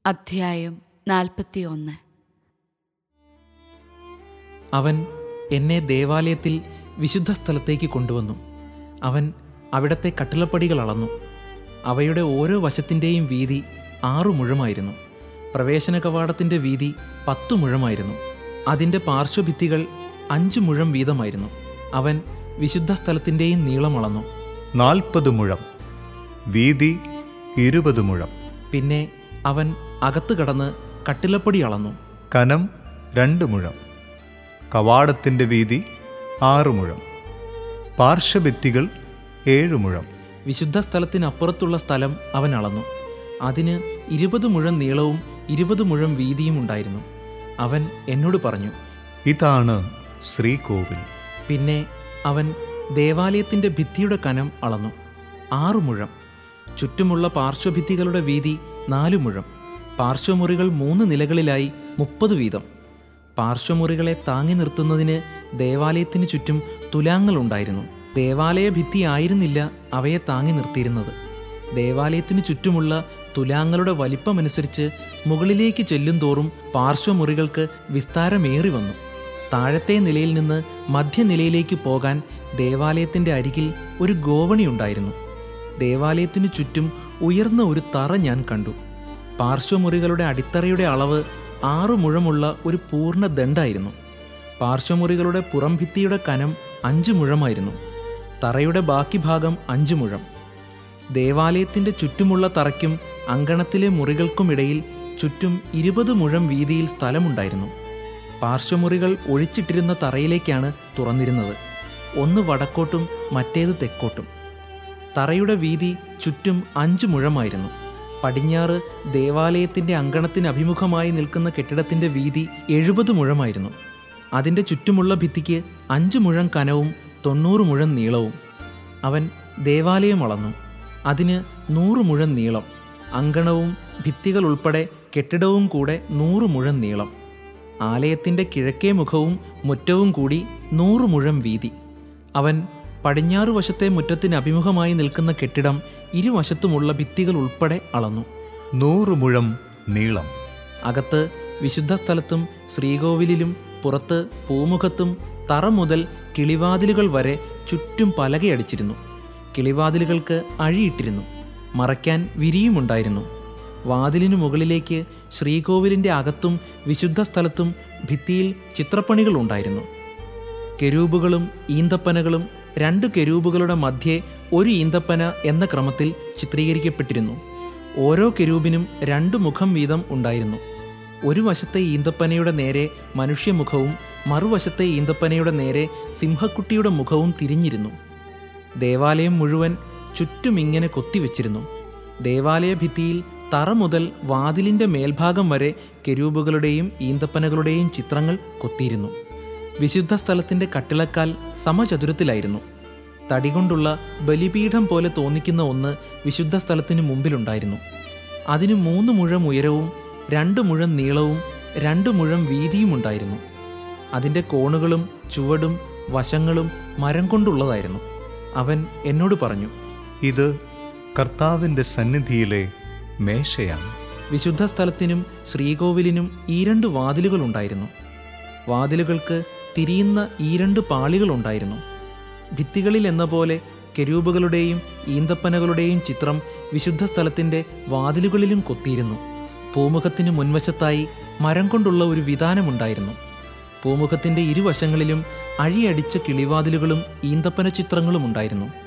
അധ്യായം 41. അവൻ എന്നെ ദേവാലയത്തിൽ വിശുദ്ധ സ്ഥലത്തേക്ക് കൊണ്ടുവന്നു. അവൻ അവിടത്തെ കട്ടിളപ്പടികൾ അളന്നു. അവയുടെ ഓരോ വശത്തിൻ്റെയും വീതി 6 മുഴമായിരുന്നു. പ്രവേശന കവാടത്തിൻ്റെ വീതി 10 മുഴമായിരുന്നു. അതിൻ്റെ പാർശ്വഭിത്തികൾ 5 മുഴം വീതമായിരുന്നു. അവൻ വിശുദ്ധ സ്ഥലത്തിൻ്റെയും നീളം അളന്നു. 40 മുഴം, വീതി 20 മുഴം. പിന്നെ അവൻ അകത്ത് കടന്ന് കട്ടിളപ്പടി അളന്നു. കനം 2 മുഴം, കവാടത്തിൻ്റെ വീതി 6 മുഴം, പാർശ്വഭിത്തികൾ 7 മുഴം. വിശുദ്ധ സ്ഥലത്തിനപ്പുറത്തുള്ള സ്ഥലം അവൻ അളന്നു. അതിന് 20 മുഴം നീളവും 20 മുഴം വീതിയും ഉണ്ടായിരുന്നു. അവൻ എന്നോട് പറഞ്ഞു, ഇതാണ് ശ്രീകോവിൽ. പിന്നെ അവൻ ദേവാലയത്തിൻ്റെ ഭിത്തിയുടെ കനം അളന്നു. 6 മുഴം. ചുറ്റുമുള്ള പാർശ്വഭിത്തികളുടെ വീതി 4 മുഴം. പാർശ്വമുറികൾ 3 നിലകളിലായി 30 വീതം. പാർശ്വമുറികളെ താങ്ങി നിർത്തുന്നതിന് ദേവാലയത്തിന് ചുറ്റും തുലാങ്ങളുണ്ടായിരുന്നു. ദേവാലയ ഭിത്തി ആയിരുന്നില്ല അവയെ താങ്ങി നിർത്തിയിരുന്നത്. ദേവാലയത്തിന് ചുറ്റുമുള്ള തുലാങ്ങളുടെ വലിപ്പമനുസരിച്ച് മുകളിലേക്ക് ചെല്ലുംതോറും പാർശ്വമുറികൾക്ക് വിസ്താരമേറി വന്നു. താഴത്തെ നിലയിൽ നിന്ന് മധ്യനിലയിലേക്ക് പോകാൻ ദേവാലയത്തിൻ്റെ അരികിൽ ഒരു ഗോവണിയുണ്ടായിരുന്നു. ദേവാലയത്തിനു ചുറ്റും ഉയർന്ന ഒരു തറ ഞാൻ കണ്ടു. പാർശ്വമുറികളുടെ അടിത്തറയുടെ അളവ് 6 മുഴമുള്ള ഒരു പൂർണ്ണ ദണ്ഡായിരുന്നു. പാർശ്വമുറികളുടെ പുറംഭിത്തിയുടെ കനം 5 മുഴമായിരുന്നു. തറയുടെ ബാക്കി ഭാഗം 5 മുഴം. ദേവാലയത്തിൻ്റെ ചുറ്റുമുള്ള തറയ്ക്കും അങ്കണത്തിലെ മുറികൾക്കുമിടയിൽ ചുറ്റും 20 മുഴം വീതിയിൽ സ്ഥലമുണ്ടായിരുന്നു. പാർശ്വമുറികൾ ഒഴിച്ചിട്ടിരുന്ന തറയിലേക്കാണ് തുറന്നിരുന്നത്. ഒന്ന് വടക്കോട്ടും മറ്റേത് തെക്കോട്ടും. തറയുടെ വീതി ചുറ്റും 5 മുഴമായിരുന്നു. പടിഞ്ഞാറ് ദേവാലയത്തിൻ്റെ അങ്കണത്തിന് അഭിമുഖമായി നിൽക്കുന്ന കെട്ടിടത്തിൻ്റെ വീതി 70 മുഴമായിരുന്നു. അതിൻ്റെ ചുറ്റുമുള്ള ഭിത്തിക്ക് 5 മുഴം കനവും 90 മുഴം നീളവും. അവൻ ദേവാലയം അളന്നു. അതിന് 100 മുഴം നീളം. അങ്കണവും ഭിത്തികൾ ഉൾപ്പെടെ കെട്ടിടവും കൂടെ 100 മുഴം നീളം. ആലയത്തിൻ്റെ കിഴക്കേ മുഖവും മുറ്റവും കൂടി 100 മുഴം വീതി. അവൻ പടിഞ്ഞാറു വശത്തെ മുറ്റത്തിന് അഭിമുഖമായി നിൽക്കുന്ന കെട്ടിടം ഇരുവശത്തുമുള്ള ഭിത്തികൾ ഉൾപ്പെടെ അളന്നു. 100 മുഴം നീളം. അകത്ത് വിശുദ്ധ സ്ഥലത്തും ശ്രീകോവിലിലും പുറത്ത് പൂമുഖത്തും തറ മുതൽ കിളിവാതിലുകൾ വരെ ചുറ്റും പലകയടിച്ചിരുന്നു. കിളിവാതിലുകൾക്ക് അഴിയിട്ടിരുന്നു. മറയ്ക്കാൻ വിരിയുമുണ്ടായിരുന്നു. വാതിലിനു മുകളിലേക്ക് ശ്രീകോവിലിൻ്റെ അകത്തും വിശുദ്ധ സ്ഥലത്തും ഭിത്തിയിൽ ചിത്രപ്പണികൾ ഉണ്ടായിരുന്നു. കെരൂബുകളും ഈന്തപ്പനകളും 2 കെരൂബുകളുടെ മധ്യേ ഒരു ഈന്തപ്പന എന്ന ക്രമത്തിൽ ചിത്രീകരിക്കപ്പെട്ടിരുന്നു. ഓരോ കെരൂബിനും 2 മുഖം വീതം ഉണ്ടായിരുന്നു. ഒരു വശത്തെ ഈന്തപ്പനയുടെ നേരെ മനുഷ്യമുഖവും മറുവശത്തെ ഈന്തപ്പനയുടെ നേരെ സിംഹക്കുട്ടിയുടെ മുഖവും തിരിഞ്ഞിരുന്നു. ദേവാലയം മുഴുവൻ ചുറ്റും ഇങ്ങനെ കൊത്തിവെച്ചിരുന്നു. ദേവാലയ ഭിത്തിയിൽ തറ മുതൽ വാതിലിൻ്റെ മേൽഭാഗം വരെ കെരൂബുകളുടെയും ഈന്തപ്പനകളുടെയും ചിത്രങ്ങൾ കൊത്തിയിരുന്നു. വിശുദ്ധ സ്ഥലത്തിൻ്റെ കട്ടിളക്കാൽ സമചതുരത്തിലായിരുന്നു. തടികൊണ്ടുള്ള ബലിപീഠം പോലെ തോന്നിക്കുന്ന ഒന്ന് വിശുദ്ധ സ്ഥലത്തിന് മുമ്പിലുണ്ടായിരുന്നു. അതിന് 3 മുഴം ഉയരവും 2 മുഴം നീളവും 2 മുഴം വീതിയും ഉണ്ടായിരുന്നു. അതിൻ്റെ കോണുകളും ചുവടും വശങ്ങളും മരം കൊണ്ടുള്ളതായിരുന്നു. അവൻ എന്നോട് പറഞ്ഞു, ഇത് കർത്താവിൻ്റെ സന്നിധിയിലെ മേശയാണ്. വിശുദ്ധ സ്ഥലത്തിനും ശ്രീകോവിലിനും ഈ 2 വാതിലുകൾ ഉണ്ടായിരുന്നു. വാതിലുകൾക്ക് തിരിയുന്ന ഈ 2 പാളികളുണ്ടായിരുന്നു. ഭിത്തികളിൽ എന്ന പോലെ കെരൂബുകളുടെയും ഈന്തപ്പനകളുടെയും ചിത്രം വിശുദ്ധ സ്ഥലത്തിൻ്റെ വാതിലുകളിലും കൊത്തിയിരുന്നു. പൂമുഖത്തിന് മുൻവശത്തായി മരം കൊണ്ടുള്ള ഒരു വിതാനമുണ്ടായിരുന്നു. പൂമുഖത്തിൻ്റെ ഇരുവശങ്ങളിലും അഴിയടിച്ച കിളിവാതിലുകളും ഈന്തപ്പന ചിത്രങ്ങളും ഉണ്ടായിരുന്നു.